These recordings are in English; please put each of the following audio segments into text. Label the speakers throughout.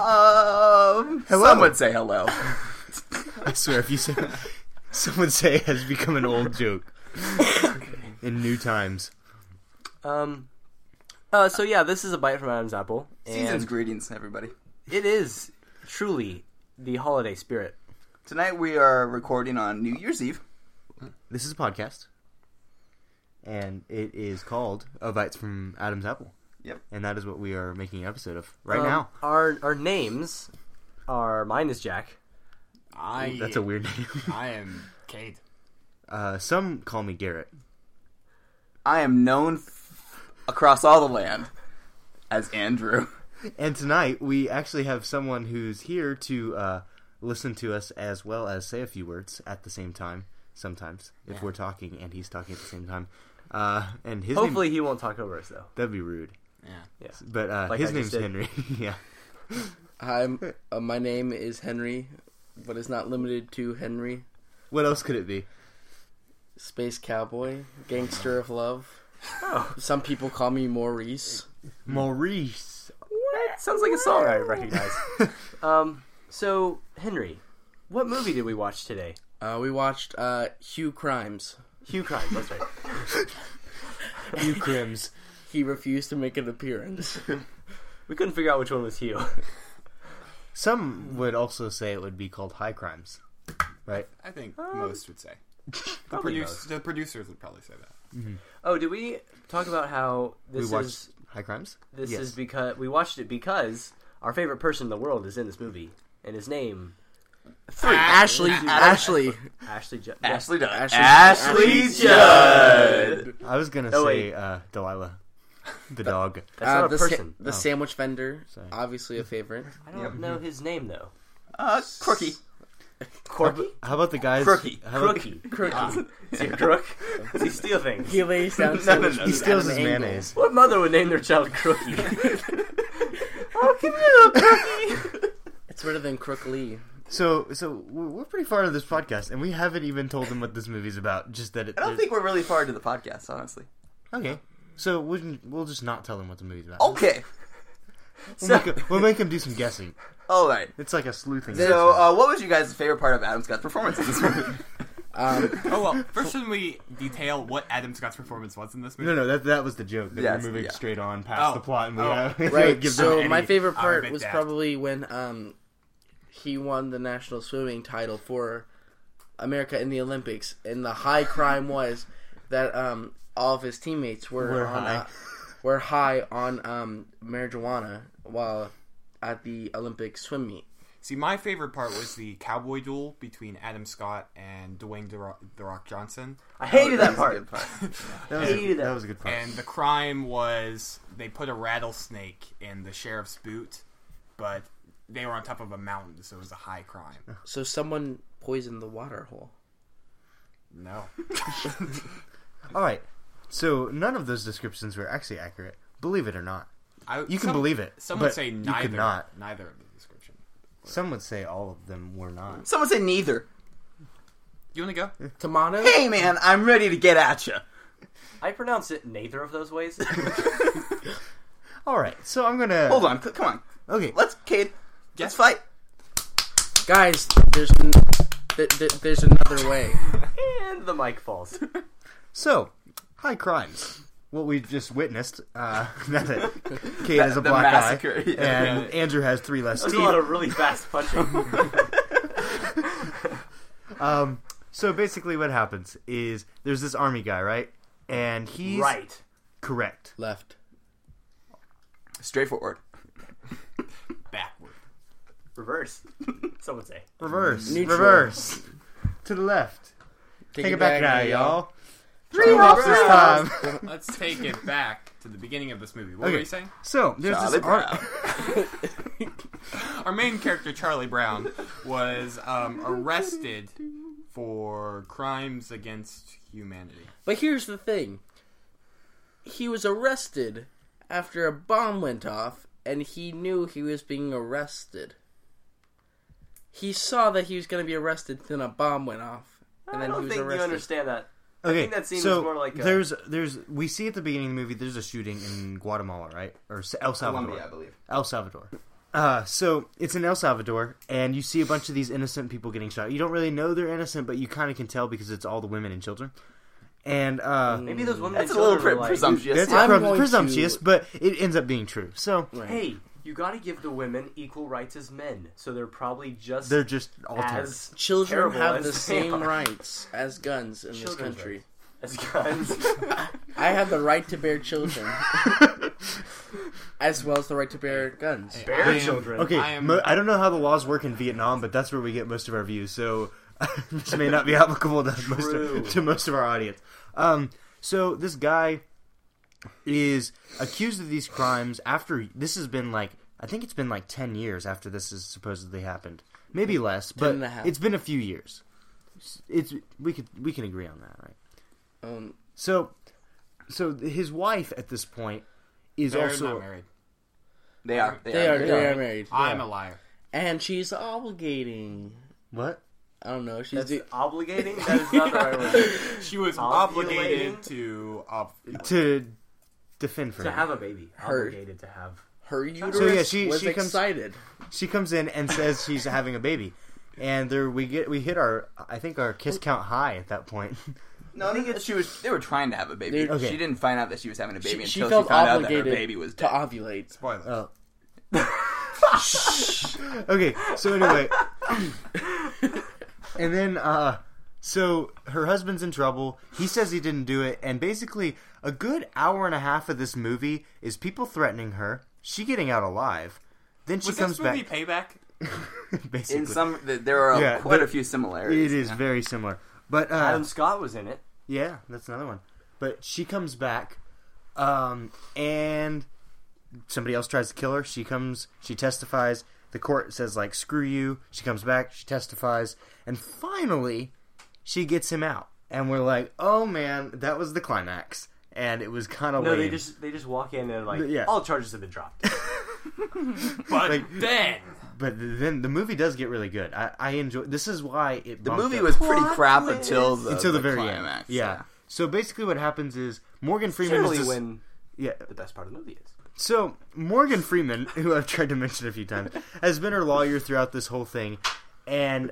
Speaker 1: Hello.
Speaker 2: Some would say hello.
Speaker 3: I swear, if you say someone say it has become an old joke in new times.
Speaker 4: So yeah, this is a bite from Adam's apple.
Speaker 1: Season's greetings, everybody.
Speaker 4: It is truly the holiday spirit.
Speaker 1: Tonight we are recording on New Year's Eve.
Speaker 3: This is a podcast, and it is called A Bites from Adam's Apple.
Speaker 1: Yep.
Speaker 3: And that is what we are making an episode of right now.
Speaker 4: Our names are, mine is Jack.
Speaker 3: That's a weird name.
Speaker 5: I am Kate.
Speaker 3: Some call me Garrett.
Speaker 1: I am known across all the land as Andrew.
Speaker 3: And tonight we actually have someone who's here to listen to us as well as say a few words at the same time. Sometimes, if we're talking and he's talking at the same time. And his
Speaker 4: Hopefully
Speaker 3: name,
Speaker 4: he won't talk over us, though.
Speaker 3: that'd be rude.
Speaker 4: Yeah.
Speaker 3: But
Speaker 4: Like
Speaker 3: his
Speaker 4: I
Speaker 3: name's
Speaker 4: just did.
Speaker 3: Henry. Yeah.
Speaker 6: Hi, my name is Henry, but it's not limited to Henry.
Speaker 3: What else could it be?
Speaker 6: Space Cowboy, Gangster of Love.
Speaker 4: Oh.
Speaker 6: Some people call me Maurice.
Speaker 3: Maurice.
Speaker 4: That sounds like a song I recognize. So, Henry, what movie did we watch today?
Speaker 6: We watched Hugh Crimes.
Speaker 4: Hugh Crime, that's right.
Speaker 3: Hugh Crims.
Speaker 6: He refused to make an appearance.
Speaker 4: We couldn't figure out which one was Hugh.
Speaker 3: Some would also say it would be called High Crimes. Right?
Speaker 5: I think most would say.
Speaker 4: Probably
Speaker 5: The producers would probably say that.
Speaker 3: Mm-hmm.
Speaker 4: Oh, did we talk about how
Speaker 3: We
Speaker 4: this
Speaker 3: watched
Speaker 4: is...
Speaker 3: High Crimes?
Speaker 4: This
Speaker 3: Yes.
Speaker 4: is because... We watched it because our favorite person in the world is in this movie. And his name...
Speaker 6: Ashley.
Speaker 4: Ashley Judd.
Speaker 1: Ashley Judd.
Speaker 6: Ashley
Speaker 1: Ashley Judd.
Speaker 3: I was going to
Speaker 4: Oh,
Speaker 3: say Delilah. The dog.
Speaker 4: That's not a
Speaker 6: the
Speaker 4: person.
Speaker 6: the sandwich vendor,
Speaker 3: Sorry.
Speaker 6: obviously a favorite.
Speaker 4: I don't know his name, though.
Speaker 1: Crookie.
Speaker 4: Corky?
Speaker 3: How about the guys?
Speaker 1: Crookie.
Speaker 3: How about
Speaker 4: Crookie. Is he a crook? Does he steal things?
Speaker 6: He lays down
Speaker 1: No,
Speaker 6: sandwich
Speaker 1: no,
Speaker 3: he
Speaker 6: meat
Speaker 3: steals
Speaker 6: at
Speaker 3: his
Speaker 6: an angle.
Speaker 3: mayonnaise.
Speaker 4: What mother would name their child Crookie? Oh, give me a little Crookie.
Speaker 6: It's better than Crook Lee.
Speaker 3: So we're pretty far into this podcast, and we haven't even told them what this movie's about. Just that
Speaker 1: I don't think we're really far into the podcast, honestly.
Speaker 3: Okay. So we'll just not tell them what the movie's about.
Speaker 1: Okay.
Speaker 3: We'll make them do some guessing.
Speaker 1: All right.
Speaker 3: It's like a sleuthing.
Speaker 1: So, what was you guys' favorite part of Adam Scott's performance in this movie?
Speaker 5: Oh, well, first should we detail what Adam Scott's performance was in this movie?
Speaker 3: No, that was the joke. That
Speaker 1: Yes,
Speaker 3: we're moving
Speaker 1: yeah.
Speaker 3: straight on past the plot, and we have
Speaker 6: Right,
Speaker 3: give
Speaker 6: so
Speaker 3: them
Speaker 6: my
Speaker 3: any-
Speaker 6: favorite part
Speaker 5: bit
Speaker 6: was
Speaker 5: daft.
Speaker 6: probably when he won the national swimming title for America in the Olympics, and the high crime was that all of his teammates were high on marijuana while at the Olympic swim meet.
Speaker 5: See, my favorite part was the cowboy duel between Adam Scott and Dwayne The Rock Johnson.
Speaker 4: I hated that
Speaker 1: was a
Speaker 4: part.
Speaker 1: good part.
Speaker 3: That was a good part.
Speaker 5: And the crime was they put a rattlesnake in the sheriff's boot, but they were on top of a mountain, so it was a high crime.
Speaker 6: So someone poisoned the water hole.
Speaker 5: No.
Speaker 3: All right. So none of those descriptions were actually accurate. Believe it or not. You can believe it.
Speaker 5: Some
Speaker 3: but
Speaker 5: would say
Speaker 3: you
Speaker 5: neither.
Speaker 3: could not.
Speaker 5: Neither of the description.
Speaker 3: Some would say all of them were not.
Speaker 1: Someone say neither.
Speaker 5: You want to go?
Speaker 6: Tomato?
Speaker 1: Hey, man, I'm ready to get at you.
Speaker 4: I pronounce it neither of those ways.
Speaker 3: All right. So I'm gonna
Speaker 1: Hold on, come on.
Speaker 3: Okay.
Speaker 1: Cade, let's fight.
Speaker 6: Guys, there's another way.
Speaker 4: And the mic falls.
Speaker 3: So, high crimes. What we just witnessed. That Kate has a
Speaker 1: The
Speaker 3: black
Speaker 1: massacre,
Speaker 3: eye,
Speaker 1: yeah.
Speaker 3: and Andrew has 3 less
Speaker 4: There's
Speaker 3: teeth.
Speaker 4: a lot of really fast punching.
Speaker 3: So basically, what happens is there's this army guy, right? And he's
Speaker 4: Right.
Speaker 3: correct.
Speaker 6: Left.
Speaker 1: Straightforward.
Speaker 5: Backward.
Speaker 4: Reverse. Some would say.
Speaker 3: Reverse.
Speaker 6: Neutral.
Speaker 3: Reverse. To the left. Take it back now, y'all.
Speaker 6: 3
Speaker 3: hops this time.
Speaker 5: Let's take it back to the beginning of this movie. What
Speaker 3: Okay.
Speaker 5: were you saying?
Speaker 3: So there's
Speaker 1: Charlie
Speaker 3: this
Speaker 1: Brown.
Speaker 5: Our main character, Charlie Brown, was arrested for crimes against humanity.
Speaker 6: But here's the thing. He was arrested after a bomb went off, and he knew he was being arrested. He saw that he was going to be arrested, then a bomb went off, and
Speaker 4: I
Speaker 6: then he
Speaker 4: don't
Speaker 6: was
Speaker 4: think
Speaker 6: arrested.
Speaker 4: you understand that.
Speaker 3: Okay,
Speaker 4: think that scene
Speaker 3: so
Speaker 4: was more like a-
Speaker 3: there's we see at the beginning of the movie there's a shooting in Guatemala, right? Or El Salvador.
Speaker 1: Colombia, I believe.
Speaker 3: El Salvador. So it's in El Salvador, and you see a bunch of these innocent people getting shot. You don't really know they're innocent, but you kind of can tell because it's all the women and children. And
Speaker 4: Maybe those women
Speaker 1: That's
Speaker 4: and
Speaker 1: a little
Speaker 4: children were like,
Speaker 1: presumptuous.
Speaker 3: that's
Speaker 6: I'm going
Speaker 3: presumptuous,
Speaker 6: to-
Speaker 3: but it ends up being true. So
Speaker 6: Right.
Speaker 4: Hey, you got to give the women equal rights as men, so they're probably just
Speaker 3: they're just all terrible.
Speaker 4: as
Speaker 6: Children
Speaker 4: terrible
Speaker 6: have
Speaker 4: as
Speaker 6: the
Speaker 4: they
Speaker 6: same
Speaker 4: are.
Speaker 6: rights as guns in this
Speaker 4: Children's
Speaker 6: country.
Speaker 4: rights. As guns.
Speaker 6: I have the right to bear children, as well as the right to bear guns.
Speaker 4: Bear
Speaker 5: I am-
Speaker 4: children.
Speaker 3: Okay,
Speaker 5: I am-
Speaker 3: I don't know how the laws work in Vietnam, but that's where we get most of our views. So this may not be applicable to most of our audience. So this guy is accused of these crimes after this has been I think it's been 10 years after this has supposedly happened, maybe less, but
Speaker 6: 10.5.
Speaker 3: it's been a few years. We can agree on that, right?
Speaker 6: Um,
Speaker 3: So his wife at this point is
Speaker 5: They're
Speaker 3: also
Speaker 5: not married.
Speaker 1: They are.
Speaker 6: they are married,
Speaker 5: I'm a liar.
Speaker 6: and she's obligating.
Speaker 3: what?
Speaker 6: I don't know. She's
Speaker 4: That's obligating? That is not the right word.
Speaker 5: She was
Speaker 4: Ovulating?
Speaker 5: obligated to.
Speaker 3: To defend for
Speaker 4: To
Speaker 3: him.
Speaker 4: have a baby.
Speaker 6: Her.
Speaker 4: Obligated to have.
Speaker 6: her uterus
Speaker 3: So, yeah, she
Speaker 6: was
Speaker 3: comes-
Speaker 6: excited.
Speaker 3: She comes in and says she's having a baby, and we hit our kiss count high at that point.
Speaker 1: No, I think they were trying to have a baby.
Speaker 6: They-
Speaker 3: Okay.
Speaker 1: She didn't find out that she was having a baby
Speaker 6: She
Speaker 1: until
Speaker 6: felt
Speaker 1: she found out that her
Speaker 6: obligated
Speaker 1: baby was
Speaker 6: to
Speaker 1: dead.
Speaker 6: ovulate.
Speaker 5: Spoiler.
Speaker 3: Okay, so anyway, and then so her husband's in trouble. He says he didn't do it, and basically a good hour and a half of this movie is people threatening her, she getting out alive. Then she
Speaker 5: Was
Speaker 3: comes
Speaker 5: this movie
Speaker 3: back.
Speaker 5: Payback?
Speaker 3: Basically,
Speaker 1: There are
Speaker 3: Yeah,
Speaker 1: quite
Speaker 3: but
Speaker 1: a few similarities.
Speaker 3: it is
Speaker 1: yeah.
Speaker 3: very similar. But
Speaker 4: Adam Scott was in it.
Speaker 3: yeah, that's another one. But she comes back, and somebody else tries to kill her. She testifies. The court says, screw you. She comes back, she testifies, and finally, she gets him out. And we're like, oh man, that was the climax. And it was kind of
Speaker 4: No,
Speaker 3: lame.
Speaker 4: they just walk in and
Speaker 3: Yeah.
Speaker 4: all charges have been dropped.
Speaker 5: But then.
Speaker 3: But then the movie does get really good. I enjoy. This is why it.
Speaker 1: The
Speaker 3: bumped
Speaker 1: movie
Speaker 3: up.
Speaker 1: was pretty
Speaker 4: Plot
Speaker 1: crap
Speaker 4: twist.
Speaker 1: until the
Speaker 3: very
Speaker 1: climax.
Speaker 3: end. Yeah. So basically, what happens is Morgan Freeman
Speaker 4: Generally
Speaker 3: is just,
Speaker 4: when
Speaker 3: yeah.
Speaker 4: the best part of the movie is.
Speaker 3: So, Morgan Freeman, who I've tried to mention a few times, has been her lawyer throughout this whole thing. And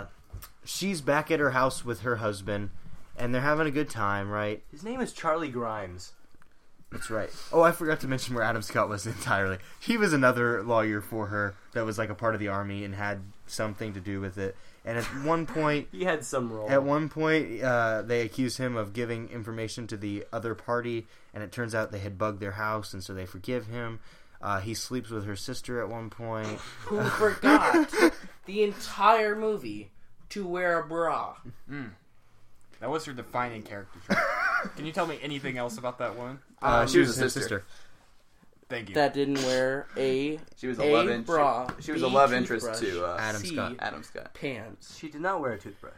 Speaker 3: she's back at her house with her husband, and they're having a good time, right?
Speaker 4: His name is Charlie Grimes.
Speaker 3: That's right. Oh, I forgot to mention where Adam Scott was entirely. He was another lawyer for her that was a part of the army and had something to do with it. And at one point...
Speaker 4: He had some role.
Speaker 3: they accuse him of giving information to the other party, and it turns out they had bugged their house, and so they forgive him. He sleeps with her sister at one point.
Speaker 6: Who forgot the entire movie to wear a bra?
Speaker 5: That was her defining character trait. Can you tell me anything else about that woman?
Speaker 1: She was a
Speaker 3: his
Speaker 1: sister.
Speaker 5: Thank you.
Speaker 6: That didn't wear a
Speaker 1: She was a love interest.
Speaker 6: bra.
Speaker 1: She was
Speaker 6: B,
Speaker 1: a love interest
Speaker 6: toothbrush,
Speaker 1: to
Speaker 3: Adam
Speaker 6: C,
Speaker 3: Scott.
Speaker 1: Adam Scott.
Speaker 6: pants.
Speaker 4: She did not wear a toothbrush.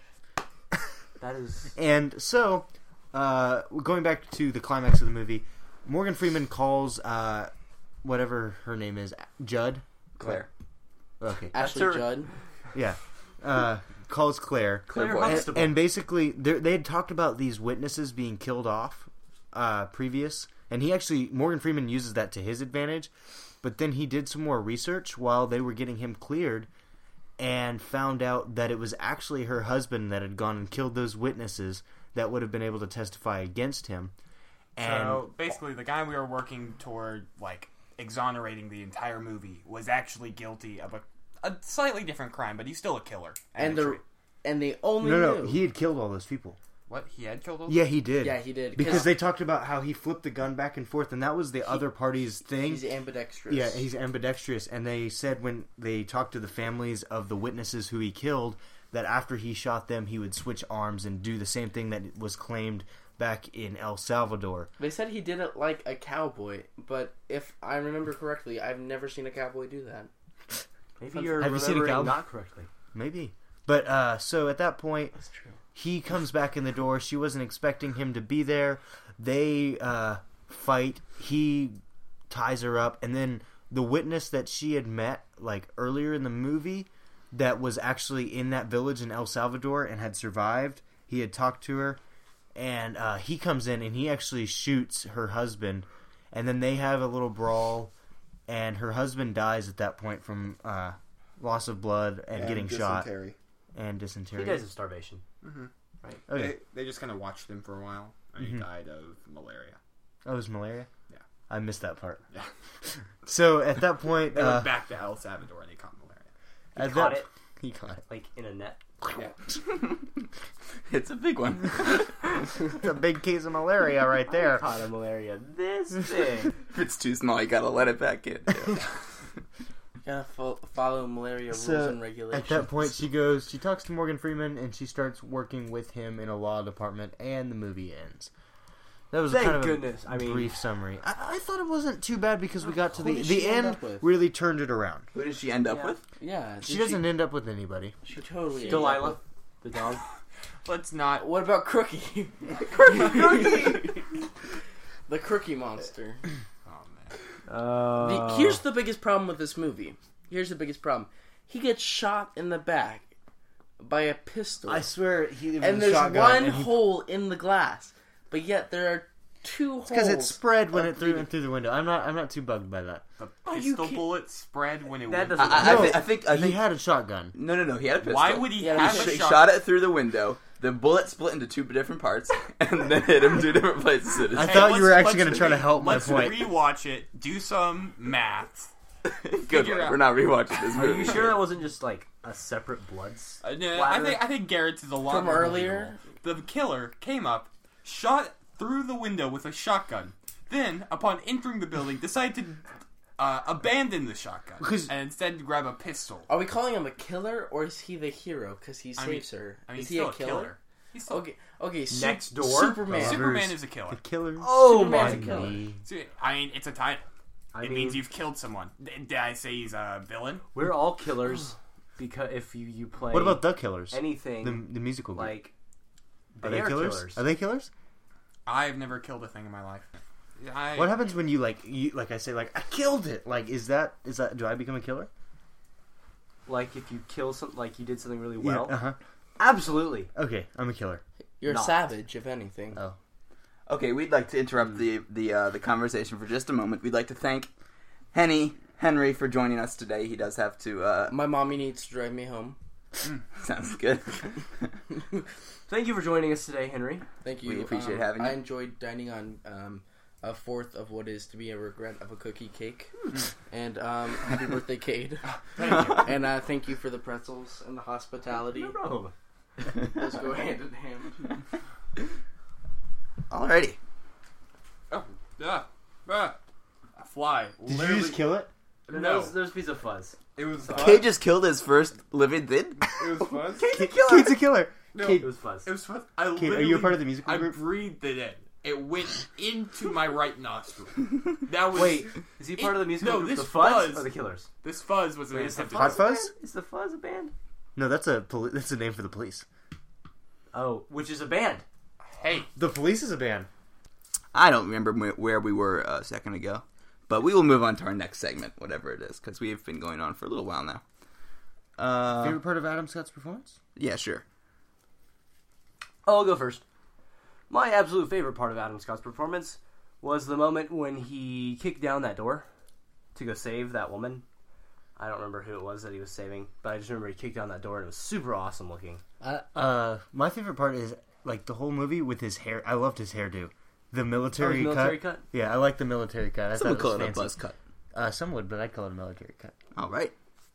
Speaker 4: That is...
Speaker 3: And so, going back to the climax of the movie, Morgan Freeman calls whatever her name is, Judd?
Speaker 1: Claire.
Speaker 3: Okay.
Speaker 6: Ashley
Speaker 1: her-
Speaker 6: Judd.
Speaker 3: Yeah. Calls Claire.
Speaker 4: Claire
Speaker 1: Claire
Speaker 4: Huxtable.
Speaker 3: And basically, they had talked about these witnesses being killed off previous, and Morgan Freeman uses that to his advantage, but then he did some more research while they were getting him cleared and found out that it was actually her husband that had gone and killed those witnesses that would have been able to testify against him. And
Speaker 5: So basically, the guy we were working toward, exonerating the entire movie, was actually guilty of a slightly different crime, but he's still a killer.
Speaker 6: And
Speaker 5: a traitor.
Speaker 6: they only
Speaker 3: no,
Speaker 6: knew.
Speaker 3: he had killed all those people.
Speaker 5: What? He had killed those?
Speaker 3: Yeah, he did.
Speaker 6: Yeah, he did.
Speaker 3: Because they talked about how he flipped the gun back and forth, and that was the other party's thing.
Speaker 6: He's ambidextrous.
Speaker 3: Yeah, he's ambidextrous, and they said when they talked to the families of the witnesses who he killed, that after he shot them, he would switch arms and do the same thing that was claimed back in El Salvador.
Speaker 6: They said he did it like a cowboy, but if I remember correctly, I've never seen a cowboy do that.
Speaker 4: Maybe you're
Speaker 3: Have you seen a
Speaker 4: remembering
Speaker 3: cowboy?
Speaker 4: not correctly.
Speaker 3: Maybe. But, so at that point,
Speaker 6: That's true.
Speaker 3: he comes back in the door. She wasn't expecting him to be there. They fight. He ties her up. And then the witness that she had met, earlier in the movie, that was actually in that village in El Salvador and had survived, he had talked to her. And he comes in and he actually shoots her husband. And then they have a little brawl. and her husband dies at that point from loss of blood and getting shot and dysentery.
Speaker 4: He dies of starvation.
Speaker 5: Mm-hmm.
Speaker 4: Right.
Speaker 3: Okay.
Speaker 5: They just kind of watched him for a while, and he died of malaria.
Speaker 3: Oh, it was malaria?
Speaker 5: Yeah.
Speaker 3: I missed that part.
Speaker 5: Yeah.
Speaker 3: So at that point,
Speaker 5: They went back to El Salvador and he caught malaria.
Speaker 4: He caught it,
Speaker 3: He caught it.
Speaker 4: like, in a net.
Speaker 5: Yeah.
Speaker 1: It's a big one.
Speaker 3: It's a big case of malaria right there.
Speaker 4: Caught a malaria this big.
Speaker 1: If it's too small, you gotta let it back in.
Speaker 6: Gotta follow malaria rules and regulations.
Speaker 3: At that point, she talks to Morgan Freeman, and she starts working with him in a law department, and the movie ends. That was
Speaker 4: Thank
Speaker 3: kind of
Speaker 4: goodness.
Speaker 3: a brief summary. I thought it wasn't too bad because we got to
Speaker 6: Who did
Speaker 3: the
Speaker 6: she end
Speaker 3: end.
Speaker 6: up with?
Speaker 3: Really turned it around.
Speaker 1: Who did she end up
Speaker 4: Yeah.
Speaker 1: with?
Speaker 6: Yeah.
Speaker 3: She doesn't end up with anybody.
Speaker 6: She totally.
Speaker 4: Delilah, the dog.
Speaker 5: Let's not.
Speaker 6: What about Crookie? The Crookie monster.
Speaker 5: Oh man.
Speaker 6: Here's the biggest problem with this movie. Here's the biggest problem. He gets shot in the back by a pistol.
Speaker 3: I swear,
Speaker 6: and there's one hole in the glass, but yet there are two holes.
Speaker 3: because it spread when it went through the window. I'm not too bugged by that.
Speaker 5: The
Speaker 6: Are you
Speaker 5: pistol
Speaker 6: kid-
Speaker 5: bullet spread when it
Speaker 4: That
Speaker 5: went.
Speaker 4: doesn't-
Speaker 1: I think
Speaker 3: He had a shotgun.
Speaker 1: No. He had a pistol.
Speaker 5: Why would he
Speaker 6: Yeah,
Speaker 5: have
Speaker 1: He
Speaker 5: a
Speaker 1: shot it through the window. The bullet split into two different parts, and then hit him two different places. In his
Speaker 3: I
Speaker 1: head.
Speaker 3: thought you were actually
Speaker 5: let's
Speaker 3: going to try to help my
Speaker 5: Let's
Speaker 3: point.
Speaker 5: rewatch it. Do some math.
Speaker 1: Good
Speaker 5: figure
Speaker 1: one.
Speaker 5: out-
Speaker 1: We're not rewatching this
Speaker 4: Are
Speaker 1: movie.
Speaker 4: you sure that wasn't just, like, a separate blood
Speaker 5: No, I think Garrett's is a lot
Speaker 6: From
Speaker 5: more
Speaker 6: earlier?
Speaker 5: believable. The killer came up, shot through the window with a shotgun. Then, upon entering the building, decided to abandon the shotgun and instead grab a pistol.
Speaker 6: Are we calling him a killer or is he the hero because he
Speaker 5: I mean-
Speaker 6: saves her?
Speaker 5: I mean,
Speaker 6: is
Speaker 5: he's
Speaker 6: he
Speaker 5: still
Speaker 6: a killer?
Speaker 5: He's still
Speaker 6: Okay.
Speaker 4: Next door?
Speaker 6: Superman.
Speaker 5: Superman is a killer.
Speaker 3: The killer.
Speaker 4: Oh
Speaker 6: Superman's
Speaker 4: my
Speaker 6: a killer.
Speaker 3: Me.
Speaker 5: See, I mean, it's a title.
Speaker 4: I
Speaker 5: It
Speaker 4: mean,
Speaker 5: means you've killed someone. Did I say he's a villain?
Speaker 4: we're all killers because if you play
Speaker 3: What about the Killers?
Speaker 4: anything
Speaker 3: The musical group.
Speaker 4: like
Speaker 3: Are
Speaker 4: they
Speaker 3: they
Speaker 4: are
Speaker 3: killers? Are they killers?
Speaker 5: I've never killed a thing in my life.
Speaker 3: What happens when you I say I killed it? Like is that do I become a killer?
Speaker 4: Like if you kill something, like you did something really well.
Speaker 3: Yeah. Uh-huh.
Speaker 4: Absolutely.
Speaker 3: Okay, I'm a killer.
Speaker 6: You're
Speaker 4: Not.
Speaker 6: a savage, if anything.
Speaker 3: Oh.
Speaker 1: Okay, we'd like to interrupt the conversation for just a moment. We'd like to thank Henry for joining us today. He does have to.
Speaker 6: My mommy needs to drive me home.
Speaker 1: Sounds good.
Speaker 4: Thank you for joining us today, Henry.
Speaker 6: Thank you.
Speaker 1: We appreciate having you.
Speaker 6: I enjoyed dining on a fourth of what is to be a regret of a cookie cake. And happy birthday, Cade. And thank you for the pretzels and the hospitality.
Speaker 4: No problem.
Speaker 6: Those go hand in hand.
Speaker 1: Alrighty.
Speaker 5: Oh, a fly.
Speaker 3: Did you just kill it?
Speaker 5: No.
Speaker 4: There's a piece of fuzz.
Speaker 5: It was
Speaker 1: Kate just killed his first living thing.
Speaker 5: It was fuzz.
Speaker 3: Kate's a killer.
Speaker 5: No,
Speaker 4: It was fuzz.
Speaker 5: it was fuzz.
Speaker 3: Kate, are you a part of the musical
Speaker 5: I
Speaker 3: group?
Speaker 5: breathed it in. It went into my right nostril. That was
Speaker 4: Wait, is he part of the musical
Speaker 5: no,
Speaker 4: group?
Speaker 5: this
Speaker 4: The Fuzz
Speaker 5: Fuzz-
Speaker 4: or the Killers?
Speaker 5: This fuzz was an
Speaker 4: Wait, is the
Speaker 5: attempted.
Speaker 3: Hot Fuzz?
Speaker 4: a band? Is the Fuzz a band?
Speaker 3: No, that's a name for the police.
Speaker 4: Oh, which is a band.
Speaker 5: Hey,
Speaker 3: The police is a band.
Speaker 1: I don't remember where we were a second ago, but we will move on to our next segment, whatever it is, because we have been going on for a little while now.
Speaker 3: Favorite part of Adam Scott's performance?
Speaker 1: Yeah, sure.
Speaker 4: I'll go first. My absolute favorite part of Adam Scott's performance was the moment when he kicked down that door to go save that woman. I don't remember who it was that he was saving, but I just remember he kicked down that door and it was super awesome looking.
Speaker 3: My favorite part is the whole movie with his hair. I loved his hairdo. The military,
Speaker 4: his military cut?
Speaker 3: Yeah, I like the military cut. I
Speaker 1: Someone
Speaker 3: thought
Speaker 1: call
Speaker 3: it
Speaker 1: it a
Speaker 3: was
Speaker 1: buzz
Speaker 3: fancy.
Speaker 1: cut.
Speaker 3: Some would, but I'd call it a military cut.
Speaker 1: All right.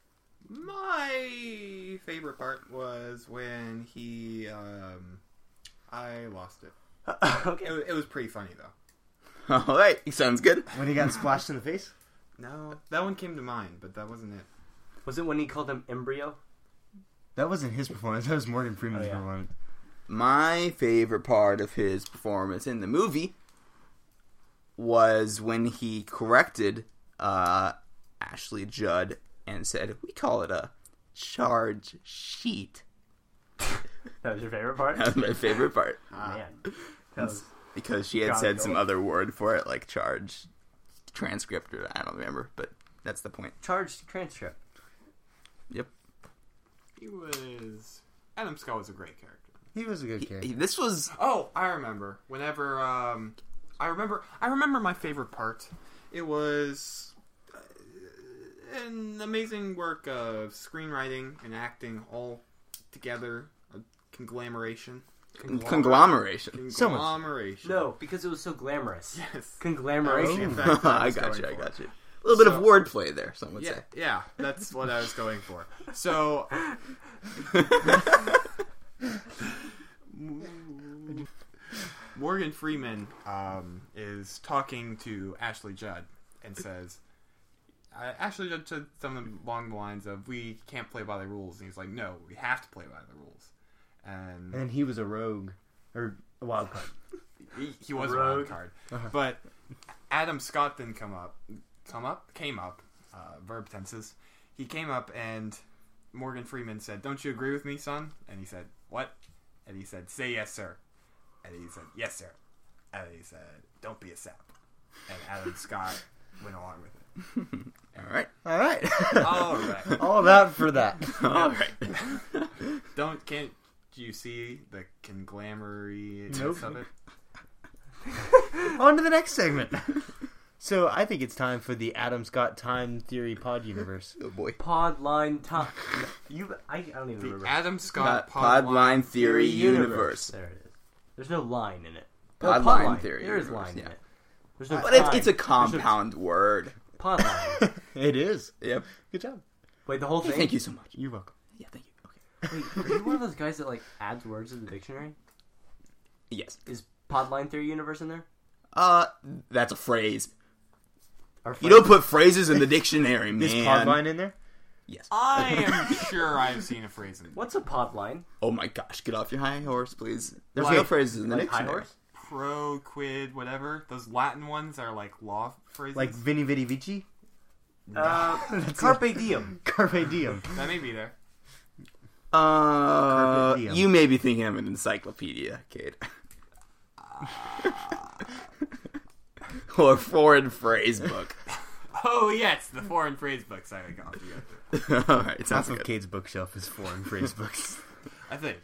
Speaker 5: my favorite part was when he. I lost it.
Speaker 4: Okay.
Speaker 5: It was pretty funny though.
Speaker 1: All right. Sounds good.
Speaker 3: When he got splashed in the face?
Speaker 5: No, that one came to mind, but that wasn't it.
Speaker 4: Was it when he called him embryo?
Speaker 3: That wasn't his performance. That was Morgan Freeman's
Speaker 4: Oh, yeah.
Speaker 3: performance.
Speaker 1: My favorite part of his performance in the movie was when he corrected Ashley Judd and said, "We call it a charge sheet."
Speaker 4: That was your favorite part?
Speaker 1: That was my favorite part
Speaker 4: Man. That was...
Speaker 1: because she had
Speaker 4: Got
Speaker 1: said
Speaker 4: it
Speaker 1: some
Speaker 4: going.
Speaker 1: other word for it, like charge transcript, or I don't remember, but that's the point.
Speaker 4: Charged transcript.
Speaker 1: Yep.
Speaker 5: He was. Adam Scott was a great character.
Speaker 3: He was a good character.
Speaker 1: This was
Speaker 5: Oh, I remember. Whenever I remember my favorite part. It was an amazing work of screenwriting and acting all together. A conglomeration.
Speaker 1: Conglomeration.
Speaker 3: So much.
Speaker 5: Conglomeration.
Speaker 4: No, because it was so glamorous.
Speaker 5: Yes.
Speaker 4: Conglomeration.
Speaker 5: In fact,
Speaker 1: I
Speaker 5: was
Speaker 1: got
Speaker 5: going
Speaker 1: you. I
Speaker 5: for.
Speaker 1: got you. A little bit of wordplay there. Some would say.
Speaker 5: Yeah, that's what I was going for. So, Morgan Freeman is talking to Ashley Judd and says, Ashley Judd said something along the lines of, "We can't play by the rules." And he's like, "No, we have to play by the rules." And
Speaker 3: And he was a rogue. Or a wild card.
Speaker 5: he was a wild card. But Adam Scott then came up, verb tenses. He came up and Morgan Freeman said, "Don't you agree with me, son?" And he said, "What?" And he said, "Say yes, sir." And he said, "Yes, sir." And he said, "Don't be a sap." And Adam Scott went along with it.
Speaker 1: All right.
Speaker 3: All right.
Speaker 5: All right.
Speaker 3: All that for that.
Speaker 1: All right.
Speaker 5: Can't you see the conglomery
Speaker 3: Nope.
Speaker 5: of it?
Speaker 3: On to the next segment. So I think it's time for the Adam Scott Time Theory Pod Universe.
Speaker 1: Oh boy.
Speaker 4: Podline time. I don't even
Speaker 5: The
Speaker 4: remember.
Speaker 5: Adam Scott
Speaker 1: Podline Theory Universe.
Speaker 4: There it is. There's no line in it.
Speaker 1: Podline Theory
Speaker 4: There is
Speaker 1: Universe,
Speaker 4: line in
Speaker 1: yeah.
Speaker 4: it. There's no
Speaker 1: But
Speaker 4: time.
Speaker 1: it's a compound word.
Speaker 4: Podline.
Speaker 3: It is.
Speaker 1: Yep.
Speaker 3: Good job.
Speaker 4: Wait, the whole thing?
Speaker 1: Thank you so much.
Speaker 3: You're welcome.
Speaker 1: Yeah, thank you. Okay.
Speaker 4: Wait, are you one of those guys that, like, adds words to the dictionary?
Speaker 1: Yes.
Speaker 4: Is Podline Theory Universe in there?
Speaker 1: That's a phrase.
Speaker 4: Or
Speaker 1: You don't put phrases in the dictionary, man.
Speaker 3: Is Podline in there?
Speaker 1: Yes.
Speaker 5: I am sure I've seen a phrase in
Speaker 4: What's a podline?
Speaker 1: Oh my gosh, get off your high horse, please. There's
Speaker 5: Like-
Speaker 1: no phrases in the
Speaker 4: Like high
Speaker 1: dictionary.
Speaker 4: horse?
Speaker 5: pro, quid, whatever. Those Latin ones are like law phrases.
Speaker 3: Like Vini Vidi Vici?
Speaker 4: Carpe diem.
Speaker 3: Carpe diem.
Speaker 5: That may be there.
Speaker 3: Carpe diem.
Speaker 1: You may be thinking of an encyclopedia, Kate. Or foreign phrase book.
Speaker 5: Oh yes, the foreign phrase books I got together.
Speaker 1: Alright, sounds
Speaker 3: Half of
Speaker 1: good.
Speaker 3: Kate's bookshelf is foreign phrase books.
Speaker 5: I think.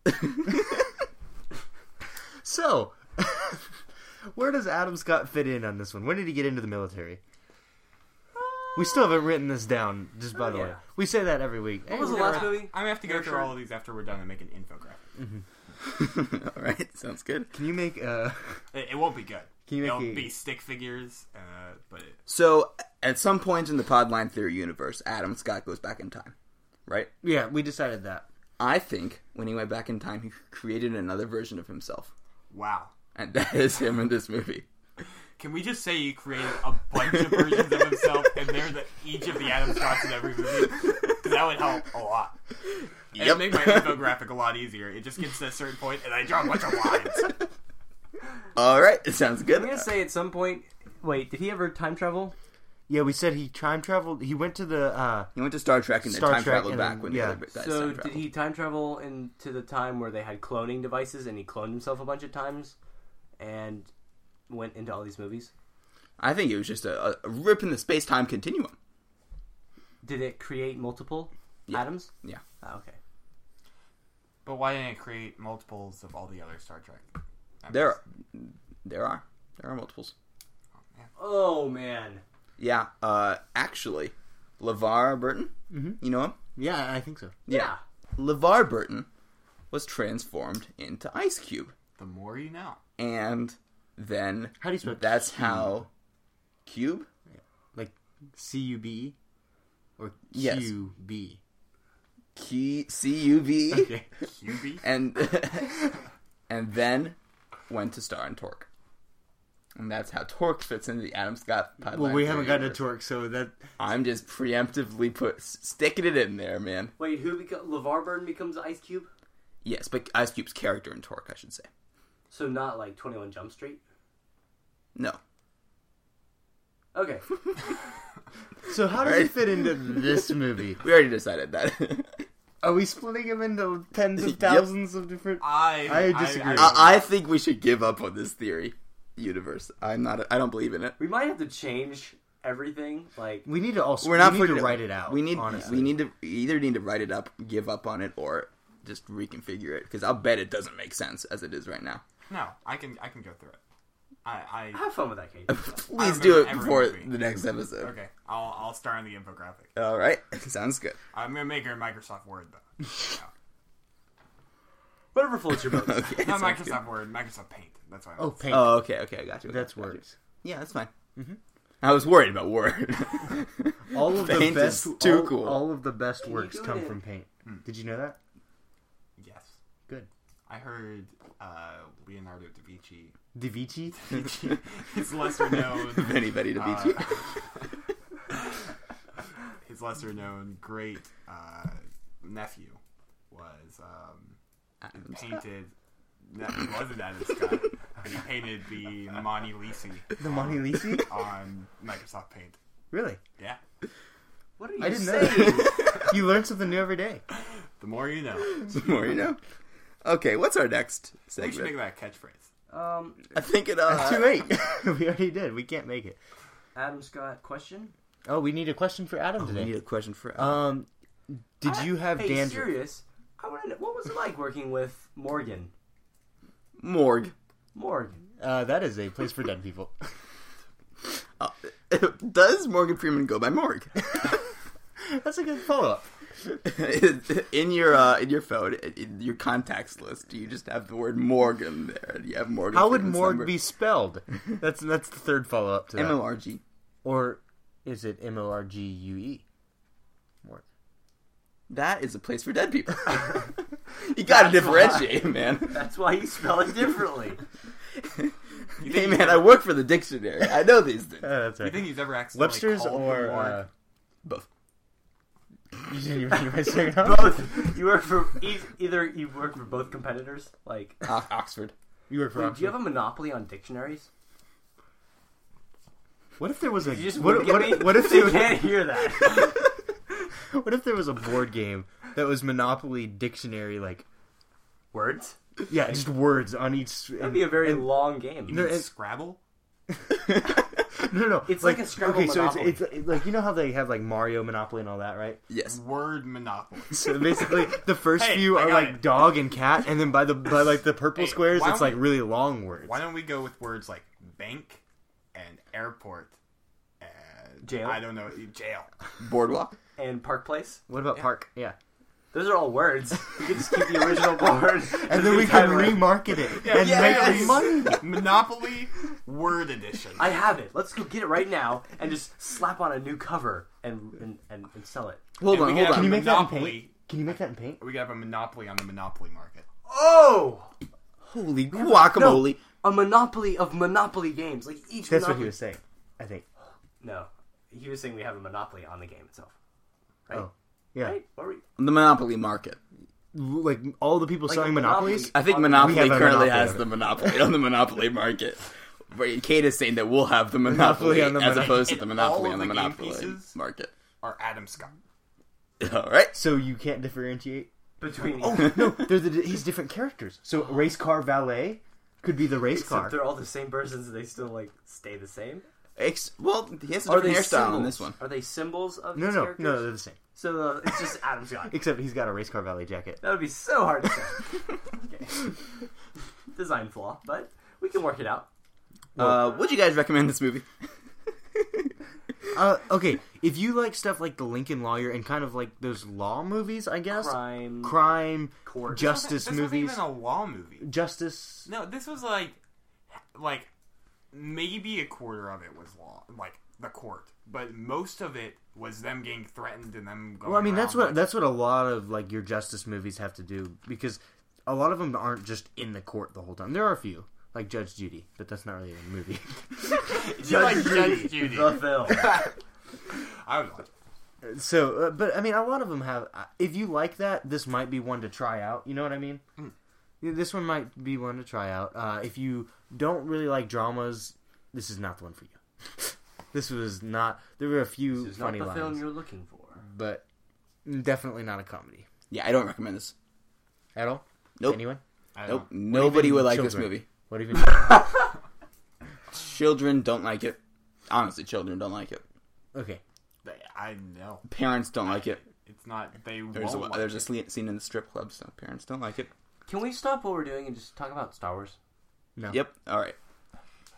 Speaker 3: So, where does Adam Scott fit in on this one? When did he get into the military? We still haven't written this down, just by the way.
Speaker 4: yeah.
Speaker 3: We say that every week.
Speaker 4: What was the
Speaker 5: We're
Speaker 4: last
Speaker 5: gonna-
Speaker 4: movie?
Speaker 5: I'm gonna have to go
Speaker 4: Air
Speaker 5: through
Speaker 4: Shirt?
Speaker 5: all of these after we're done and make an infographic.
Speaker 1: Alright, sounds good.
Speaker 3: Can you make
Speaker 5: It won't be good.
Speaker 3: Can you make
Speaker 5: It'll
Speaker 3: a-
Speaker 5: be stick figures, but
Speaker 1: So, at some point in the Podline Theory universe, Adam Scott goes back in time. Right?
Speaker 3: Yeah, we decided that.
Speaker 1: I think when he went back in time, he created another version of himself.
Speaker 5: wow.
Speaker 1: And that is him in this movie.
Speaker 5: Can we just say he created a bunch of versions of himself, and they're each of the Adam Scotts in every movie? Because that would help a lot.
Speaker 1: Yep.
Speaker 5: It'd make my infographic a lot easier. It just gets to a certain point, and I draw a bunch of lines.
Speaker 1: Alright, it sounds good.
Speaker 4: I'm gonna say at some point. Wait, did he ever time travel?
Speaker 3: Yeah, we said he time traveled. He went to the.
Speaker 1: He went to Star Trek and then
Speaker 3: Star
Speaker 1: time
Speaker 3: Trek
Speaker 1: traveled
Speaker 3: and
Speaker 1: back
Speaker 3: then-
Speaker 1: when
Speaker 3: yeah.
Speaker 1: the other guys
Speaker 4: So
Speaker 1: time
Speaker 4: did
Speaker 1: traveled.
Speaker 4: he time travel into the time where they had cloning devices and he cloned himself a bunch of times and went into all these movies?
Speaker 1: I think it was just a rip in the space-time continuum.
Speaker 4: Did it create multiple atoms?
Speaker 1: Yeah.
Speaker 4: Oh, okay.
Speaker 5: But why didn't it create multiples of all the other Star Trek?
Speaker 1: There are multiples.
Speaker 4: Oh man.
Speaker 1: Yeah, actually, LeVar Burton, you know him?
Speaker 3: Yeah, I think so.
Speaker 4: Yeah.
Speaker 1: LeVar Burton was transformed into Ice Cube.
Speaker 5: The more you know.
Speaker 1: And then
Speaker 3: How do you spell
Speaker 1: that's
Speaker 3: cube?
Speaker 1: how Cube?
Speaker 3: Like C-U-B or
Speaker 1: Yes.
Speaker 3: Q-B?
Speaker 1: C-U-B.
Speaker 3: Okay.
Speaker 5: QB?
Speaker 1: and then went to star in Torque. And that's how Torque fits into the Adam Scott Podline
Speaker 3: Well, we haven't
Speaker 1: Theory
Speaker 3: gotten to
Speaker 1: universe.
Speaker 3: Torque, so that...
Speaker 1: I'm just preemptively sticking it in there, man.
Speaker 4: Wait, LeVar Burton becomes Ice Cube?
Speaker 1: Yes, but Ice Cube's character in Torque, I should say.
Speaker 4: So not like 21 Jump Street?
Speaker 1: No.
Speaker 4: Okay.
Speaker 3: So how does
Speaker 1: Right.
Speaker 3: he fit into this movie?
Speaker 1: We already decided that.
Speaker 3: Are we splitting him into tens of
Speaker 1: Yep.
Speaker 3: thousands of different... I disagree.
Speaker 1: I think we should give up on this theory universe. I don't believe in it.
Speaker 4: We might have to change everything. Like,
Speaker 3: We need to also...
Speaker 1: We're not
Speaker 3: we need
Speaker 1: putting
Speaker 3: to
Speaker 1: it-
Speaker 3: write it out,
Speaker 1: We need
Speaker 3: honestly.
Speaker 1: to either need to write it up, give up on it, or just reconfigure it. Because I'll bet it doesn't make sense as it is right now.
Speaker 5: No, I can go through it. I
Speaker 4: Have fun with that, Kate.
Speaker 1: Please do it
Speaker 5: every
Speaker 1: before
Speaker 5: movie.
Speaker 1: the next episode.
Speaker 5: Okay, I'll star in the infographic.
Speaker 1: All right, sounds good.
Speaker 5: I'm gonna make her in Microsoft Word though. Yeah.
Speaker 4: Whatever floats your boat.
Speaker 1: Okay,
Speaker 5: Not
Speaker 1: sounds
Speaker 5: Microsoft Word, Microsoft Paint. That's why.
Speaker 3: Oh, paint.
Speaker 1: Oh, okay, I got you.
Speaker 3: That's
Speaker 1: got you.
Speaker 3: words.
Speaker 1: Yeah, that's fine. I was worried about Word.
Speaker 3: All of the
Speaker 1: Paint
Speaker 3: best,
Speaker 1: is too
Speaker 3: all,
Speaker 1: cool.
Speaker 3: all of the best
Speaker 4: Can you
Speaker 3: works
Speaker 4: do
Speaker 3: come
Speaker 4: it?
Speaker 3: from paint. Did you know that?
Speaker 5: Yes.
Speaker 3: Good.
Speaker 5: I heard Leonardo da Vinci.
Speaker 3: Da Vinci?
Speaker 5: His lesser known.
Speaker 1: Benny da Vinci.
Speaker 5: His lesser known great nephew was
Speaker 1: Adam Scott.
Speaker 5: painted. No, he wasn't Adam Scott. But he painted the Monte Lisi
Speaker 3: The Monte Lisi?
Speaker 5: on Microsoft Paint.
Speaker 3: Really?
Speaker 5: Yeah.
Speaker 4: What are you
Speaker 3: I didn't know
Speaker 4: saying?
Speaker 3: that. You learn something new every day.
Speaker 5: The more you know.
Speaker 1: The more you know. Okay, what's our next
Speaker 5: We should make
Speaker 1: segment?
Speaker 5: that a catchphrase.
Speaker 1: I think it.
Speaker 3: Too late. We already did. We can't make it.
Speaker 4: Adam Scott, question?
Speaker 3: Oh, we need a question for Adam
Speaker 1: We
Speaker 3: today.
Speaker 1: need a question for.
Speaker 3: Did you have
Speaker 4: hey,
Speaker 3: dandruff?
Speaker 4: serious? I want to know, what was it like working with Morgan?
Speaker 1: Morgue.
Speaker 4: Morgan.
Speaker 3: That is a place for dead people.
Speaker 1: Does Morgan Freeman go by Morgue?
Speaker 3: That's a good follow-up.
Speaker 1: in your phone, in your contacts list, do you just have the word Morgan there? Do you have Morgan?
Speaker 3: How would
Speaker 1: Freeman's
Speaker 3: morgue
Speaker 1: number?
Speaker 3: be spelled? That's the third follow-up to that.
Speaker 1: M-O-R-G?
Speaker 3: Or is it M-O-R-G-U-E? Morgue.
Speaker 1: That is a place for dead people. You gotta differentiate, man.
Speaker 4: That's why you spell it differently.
Speaker 1: Hey, man, I work for the dictionary. I know these things.
Speaker 3: That's
Speaker 5: Do you
Speaker 3: right.
Speaker 5: think he's ever accidentally
Speaker 3: Webster's
Speaker 5: called the
Speaker 3: or...
Speaker 5: morgue?
Speaker 1: Both.
Speaker 3: you say
Speaker 4: Both. You work for either you work for both competitors. Like,
Speaker 1: Oxford.
Speaker 3: You work for
Speaker 4: wait, do you have a monopoly on dictionaries?
Speaker 3: What if there was a...
Speaker 4: You just
Speaker 3: What,
Speaker 4: wouldn't get me?
Speaker 3: what if
Speaker 4: They
Speaker 3: there was,
Speaker 4: can't hear that.
Speaker 3: what if there was a board game that was Monopoly dictionary, like...
Speaker 4: Words?
Speaker 3: Yeah, just words on each...
Speaker 4: That'd be a very long game.
Speaker 5: You
Speaker 3: No,
Speaker 5: mean
Speaker 3: and-
Speaker 5: Scrabble?
Speaker 3: No.
Speaker 4: It's like a Scrabble
Speaker 3: Okay, so
Speaker 4: Monopoly.
Speaker 3: it's like, you know how they have like Mario Monopoly and all that, right?
Speaker 1: Yes.
Speaker 5: Word Monopoly.
Speaker 3: So basically, the first
Speaker 5: Hey,
Speaker 3: few
Speaker 5: I
Speaker 3: are
Speaker 5: got
Speaker 3: like
Speaker 5: it.
Speaker 3: dog and cat, and then by like the purple
Speaker 5: Hey,
Speaker 3: squares,
Speaker 5: why
Speaker 3: it's
Speaker 5: don't
Speaker 3: like really long words.
Speaker 5: Why don't we go with words like bank and airport and...
Speaker 4: Jail?
Speaker 5: I don't know. Jail.
Speaker 1: Boardwalk.
Speaker 4: And Park Place?
Speaker 3: What about park? Yeah,
Speaker 4: Those are all words. You can just keep the original board.
Speaker 3: and then we can remarket it and
Speaker 1: yes.
Speaker 3: make money.
Speaker 5: Monopoly Word Edition.
Speaker 4: I have it. Let's go get it right now and just slap on a new cover and sell it.
Speaker 1: Hold
Speaker 5: And
Speaker 1: on,
Speaker 5: we
Speaker 1: hold
Speaker 5: got
Speaker 1: on.
Speaker 3: Can you make that in
Speaker 5: Monopoly.
Speaker 3: paint? Can you make that in paint?
Speaker 5: We got a monopoly on the monopoly market.
Speaker 4: Oh!
Speaker 1: Holy guacamole.
Speaker 4: A monopoly of Monopoly games. Like each
Speaker 3: That's what
Speaker 4: Monopoly.
Speaker 3: he was saying. I think.
Speaker 4: No. He was saying we have a monopoly on the game itself. Right?
Speaker 3: Oh, yeah.
Speaker 4: Right? What were we...
Speaker 1: The Monopoly market.
Speaker 3: Like all the people
Speaker 4: Like
Speaker 3: selling
Speaker 4: a Monopoly.
Speaker 3: monopolies.
Speaker 1: I think
Speaker 4: We
Speaker 1: Monopoly
Speaker 3: have a
Speaker 1: currently
Speaker 3: monopoly
Speaker 1: has
Speaker 3: of it.
Speaker 1: the monopoly on the Monopoly market. Where Kate is saying that we'll have the monopoly,
Speaker 3: on the
Speaker 1: as
Speaker 3: monopoly.
Speaker 1: opposed to the
Speaker 5: And
Speaker 1: monopoly
Speaker 5: all
Speaker 1: on
Speaker 5: of
Speaker 1: the
Speaker 5: the game
Speaker 1: Monopoly
Speaker 5: pieces-
Speaker 1: market.
Speaker 5: Or Adam Scott.
Speaker 1: All right.
Speaker 3: So you can't differentiate.
Speaker 4: Between
Speaker 3: Oh no, he's different characters. So race car valet could be the race
Speaker 4: Except
Speaker 3: car.
Speaker 4: they're all the same persons and they still like stay the same?
Speaker 1: Well, he has a
Speaker 4: Are
Speaker 1: different
Speaker 4: they
Speaker 1: hairstyle
Speaker 4: symbols?
Speaker 1: on this one.
Speaker 4: Are they symbols of
Speaker 3: No,
Speaker 4: these
Speaker 3: no,
Speaker 4: characters?
Speaker 3: no, they're the same.
Speaker 4: So it's just Adam Scott.
Speaker 3: Except he's got a race car valet jacket.
Speaker 4: That would be so hard to say. Okay. Design flaw, but we can work it out.
Speaker 1: Would you guys recommend this movie?
Speaker 3: Okay, if you like stuff like The Lincoln Lawyer and kind of like those law movies, I guess, crime,
Speaker 4: Court.
Speaker 3: justice
Speaker 5: This
Speaker 3: movies,
Speaker 5: wasn't even a law movie.
Speaker 3: justice.
Speaker 5: No, this was like maybe a quarter of it was law, like the court, but most of it was them getting threatened and them going.
Speaker 3: Well, I mean that's
Speaker 5: around,
Speaker 3: what a lot of like your justice movies have to do, because a lot of them aren't just in the court the whole time. There are a few, like Judge Judy, but that's not really a movie.
Speaker 5: Judge Judy.
Speaker 4: The film.
Speaker 5: I would watch it.
Speaker 3: So, but I mean, a lot of them have. If you like that, this might be one to try out. You know what I mean? This one might be one to try out. If you don't really like dramas, this is not the one for you. This was not. There were a few
Speaker 4: This is
Speaker 3: funny
Speaker 4: not the film
Speaker 3: lines,
Speaker 4: you're looking for.
Speaker 3: but definitely not a comedy
Speaker 1: Yeah, I don't recommend this.
Speaker 3: at all.
Speaker 1: Nope.
Speaker 3: Anyone?
Speaker 5: I don't
Speaker 1: Nope.
Speaker 5: know.
Speaker 1: Nobody
Speaker 3: even
Speaker 1: would like this
Speaker 3: children?
Speaker 1: movie.
Speaker 3: What even?
Speaker 1: Children don't like it. Honestly, children don't like it.
Speaker 3: Okay.
Speaker 5: I know.
Speaker 1: Parents don't like it.
Speaker 5: It's not. They
Speaker 1: There's
Speaker 5: won't.
Speaker 1: a scene in the strip club, so parents don't like it.
Speaker 4: Can we stop what we're doing and just talk about Star Wars?
Speaker 3: No.
Speaker 1: Yep. All right.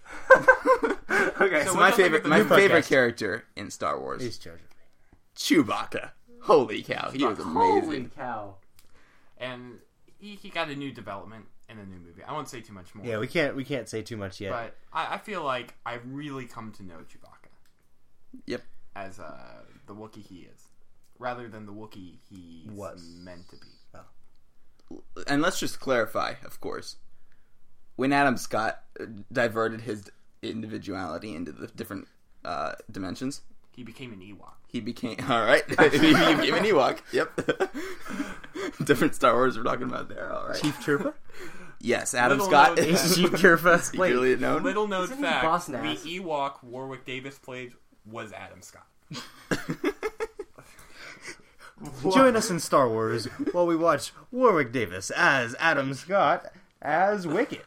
Speaker 4: Okay,
Speaker 5: So
Speaker 1: So
Speaker 5: what
Speaker 1: my
Speaker 5: y'all think
Speaker 1: favorite,
Speaker 5: of the
Speaker 1: my
Speaker 5: new
Speaker 1: favorite
Speaker 3: podcast?
Speaker 1: character in Star Wars,
Speaker 3: He's Jar Jar.
Speaker 1: Chewbacca. Holy cow, he was
Speaker 4: holy
Speaker 1: amazing.
Speaker 4: cow!
Speaker 5: And he got a new development in the new movie. I won't say too much more.
Speaker 3: Yeah, we can't say too much yet.
Speaker 5: But I feel like I've really come to know Chewbacca
Speaker 1: Yep.
Speaker 5: as the Wookiee he is, rather than the Wookiee he's
Speaker 3: Was.
Speaker 5: meant to be.
Speaker 1: And let's just clarify, of course, when Adam Scott diverted his individuality into the different dimensions,
Speaker 5: He became an Ewok.
Speaker 1: he became all right. He became an Ewok. Yep. Different Star Wars we're talking about there. All right.
Speaker 3: Chief Chirpa?
Speaker 1: Yes, Adam
Speaker 5: Little
Speaker 1: Scott
Speaker 5: known
Speaker 1: is
Speaker 5: fact.
Speaker 3: Chief Chirpa.
Speaker 1: secretly known.
Speaker 5: Little known
Speaker 4: Isn't he
Speaker 5: fact:
Speaker 4: Boss
Speaker 5: the
Speaker 4: Nass?
Speaker 5: Ewok Warwick Davis played was Adam Scott.
Speaker 3: Join us in Star Wars while we watch Warwick Davis as Adam Scott as Wicket.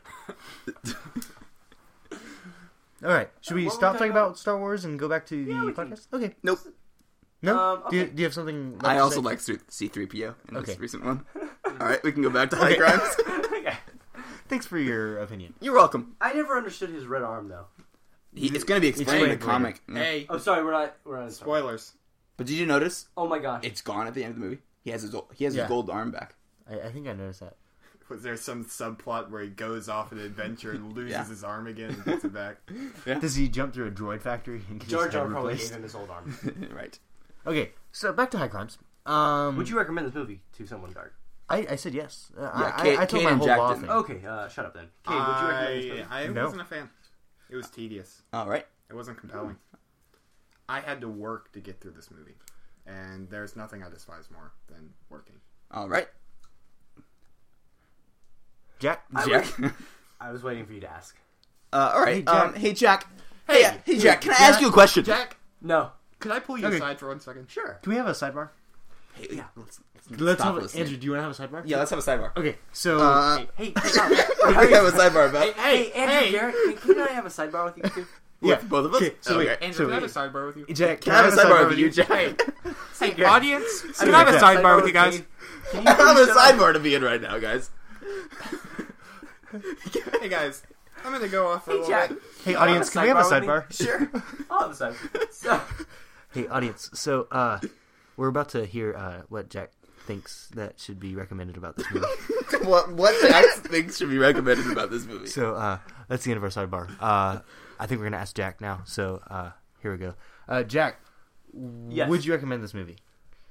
Speaker 3: All right, should we
Speaker 4: What were
Speaker 3: stop
Speaker 4: we
Speaker 3: talking
Speaker 4: talking
Speaker 3: about Star Wars and go back to the
Speaker 4: we can.
Speaker 3: podcast? Okay.
Speaker 1: Nope.
Speaker 3: No?
Speaker 4: Okay.
Speaker 3: Do you have something left
Speaker 1: I
Speaker 3: to
Speaker 1: also
Speaker 3: say?
Speaker 1: like C-3PO in
Speaker 3: Okay.
Speaker 1: this recent one. All right, we can go back to High
Speaker 3: Okay.
Speaker 1: Crimes.
Speaker 4: Okay.
Speaker 3: Thanks for your opinion.
Speaker 1: You're welcome.
Speaker 4: I never understood his red arm though.
Speaker 1: It's going to be explained in the
Speaker 3: Explained
Speaker 1: comic. Yeah.
Speaker 5: Hey,
Speaker 4: Oh, sorry, we're not.
Speaker 5: spoilers.
Speaker 1: But did you notice
Speaker 4: Oh my gosh.
Speaker 1: it's gone at the end of the movie? He has his
Speaker 3: Yeah.
Speaker 1: gold arm back.
Speaker 3: I think I noticed that.
Speaker 5: Was there some subplot where he goes off an adventure and loses
Speaker 1: Yeah.
Speaker 5: his arm again and gets it back?
Speaker 3: Does he jump through a droid factory and get
Speaker 4: Jar
Speaker 3: his
Speaker 4: Jar
Speaker 3: head
Speaker 4: probably
Speaker 3: replaced?
Speaker 4: gave him his old arm.
Speaker 1: Right.
Speaker 3: Okay, so back to High Crimes.
Speaker 4: Would you recommend this movie to someone, Dark?
Speaker 3: I said yes.
Speaker 1: Kate-
Speaker 3: I told
Speaker 1: Kate
Speaker 3: my
Speaker 1: and
Speaker 3: whole
Speaker 1: Jack
Speaker 3: law
Speaker 1: didn't.
Speaker 3: thing.
Speaker 4: Okay, shut up then. Kate, would you recommend this movie?
Speaker 5: I
Speaker 3: No.
Speaker 5: wasn't a fan. It was tedious.
Speaker 1: All right.
Speaker 5: It wasn't compelling. I had to work to get through this movie, and there's nothing I despise more than working.
Speaker 1: All right.
Speaker 3: Jack?
Speaker 1: Jack.
Speaker 4: I was waiting for you to ask.
Speaker 1: All right.
Speaker 3: Hey, Jack.
Speaker 1: Hey, Jack. Can I ask you a question?
Speaker 5: Jack,
Speaker 4: No.
Speaker 5: could I pull you
Speaker 3: Okay.
Speaker 5: aside for 1 second?
Speaker 4: Sure.
Speaker 3: Do we have a sidebar?
Speaker 1: Hey,
Speaker 4: Yeah.
Speaker 3: Let's
Speaker 1: stop
Speaker 3: have
Speaker 1: listening.
Speaker 3: Andrew, do you want to have a sidebar?
Speaker 1: Yeah, let's have a sidebar.
Speaker 3: Okay, so...
Speaker 4: Hey,
Speaker 1: we have a sidebar about
Speaker 4: hey, Andrew, Garrett, can I have a sidebar with you two?
Speaker 3: yeah.
Speaker 1: both of us.
Speaker 3: Okay, so wait.
Speaker 1: Okay.
Speaker 5: Andrew,
Speaker 3: So
Speaker 5: can I have a
Speaker 3: wait.
Speaker 5: sidebar with you?
Speaker 3: Jack,
Speaker 1: Can I have a sidebar with you, Jack?
Speaker 5: Hey, audience,
Speaker 3: So
Speaker 5: can I have a
Speaker 3: Jack-
Speaker 5: sidebar with you guys?
Speaker 4: Can you
Speaker 1: I have
Speaker 4: please
Speaker 1: a
Speaker 4: shut up?
Speaker 1: sidebar to be in right now, guys.
Speaker 5: Hey guys, I'm gonna go off for a
Speaker 4: Hey,
Speaker 5: little
Speaker 4: Jack.
Speaker 5: bit.
Speaker 3: Hey, audience, can we have a sidebar?
Speaker 4: with me? Sure. I'll have a sidebar. So,
Speaker 3: Hey, audience, so we're about to hear what Jack thinks that should be recommended about this movie.
Speaker 1: what Jack thinks should be recommended about this movie?
Speaker 3: So that's the end of our sidebar. I think we're going to ask Jack now, so here we go. Jack,
Speaker 4: Yes.
Speaker 3: would you recommend this movie?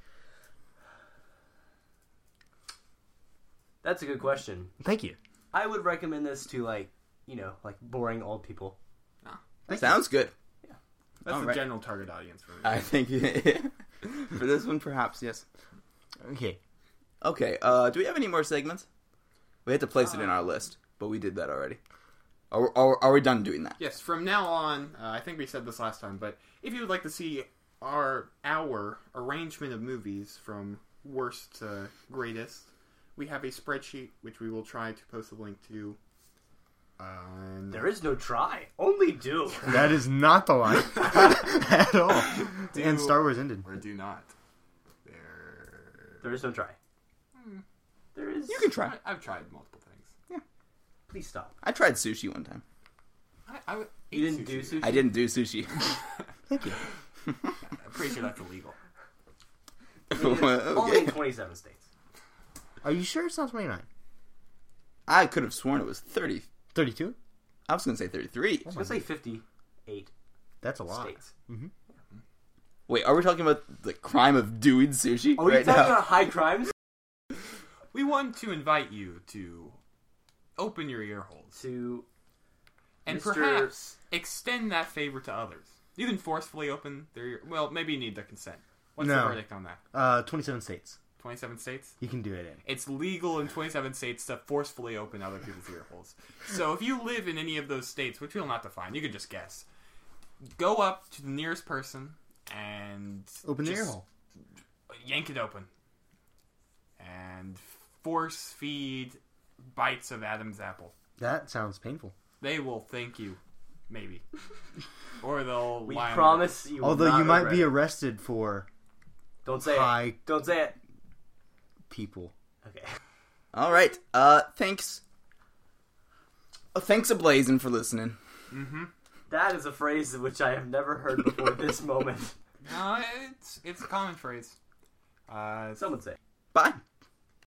Speaker 4: that's a good question.
Speaker 3: Thank you.
Speaker 4: I would recommend this to, like boring old people.
Speaker 1: Sounds good.
Speaker 5: That's
Speaker 1: All
Speaker 5: the
Speaker 1: right.
Speaker 5: general target audience for me.
Speaker 1: I think for this one, perhaps yes.
Speaker 3: Okay.
Speaker 1: Okay. Do we have any more segments? We had to place it in our list, but we did that already. Are we done doing that?
Speaker 5: Yes, from now on, I think we said this last time, but if you would like to see our arrangement of movies from worst to greatest, we have a spreadsheet which we will try to post a link to.
Speaker 4: There is no try, only do.
Speaker 3: That is not the line at all. And Star Wars ended.
Speaker 5: Or do not.
Speaker 4: There is no try. There is.
Speaker 1: You can try.
Speaker 5: I've tried multiple things.
Speaker 4: Please stop.
Speaker 1: I tried sushi one time.
Speaker 5: I
Speaker 4: You
Speaker 5: ate
Speaker 4: didn't do sushi?
Speaker 1: I didn't do sushi.
Speaker 3: Thank you.
Speaker 5: I'm pretty sure that's illegal.
Speaker 4: Only in
Speaker 1: Okay.
Speaker 4: 27 states.
Speaker 3: Are you sure it's not 29?
Speaker 1: I could have sworn it was 30.
Speaker 3: 32?
Speaker 1: I was going to say 33.
Speaker 4: I was going to say 58
Speaker 3: That's a lot.
Speaker 4: states.
Speaker 1: Wait, are we talking about the crime of doing sushi
Speaker 4: Are we
Speaker 1: right
Speaker 4: talking
Speaker 1: now?
Speaker 4: about high crimes?
Speaker 5: We want to invite you to open your ear holes
Speaker 4: To
Speaker 5: and
Speaker 4: Mr.
Speaker 5: perhaps extend that favor to others. You can forcefully open their ear. Well, maybe you need their consent. What's the
Speaker 3: No.
Speaker 5: verdict on that?
Speaker 3: 27 states.
Speaker 5: 27 states?
Speaker 3: You can do it in.
Speaker 5: It's legal in 27 states to forcefully open other people's ear holes. So if you live in any of those states, which we'll not define, you can just guess. Go up to the nearest person and
Speaker 3: Open the
Speaker 5: just
Speaker 3: ear hole.
Speaker 5: yank it open. And force feed bites of Adam's apple.
Speaker 3: That sounds painful.
Speaker 5: They will thank you. Maybe. Or they'll
Speaker 4: We
Speaker 5: lie on
Speaker 4: promise you will
Speaker 3: Although
Speaker 4: not
Speaker 3: you might
Speaker 4: regret
Speaker 3: be
Speaker 4: it.
Speaker 3: arrested for
Speaker 4: Don't say
Speaker 3: high
Speaker 4: it. Don't say it.
Speaker 3: people.
Speaker 4: Okay.
Speaker 1: All right. Thanks. Thanks a blazing for listening.
Speaker 5: Mm-hmm.
Speaker 4: That is a phrase which I have never heard before this moment.
Speaker 5: No, it's a common phrase.
Speaker 4: Someone say.
Speaker 1: Bye.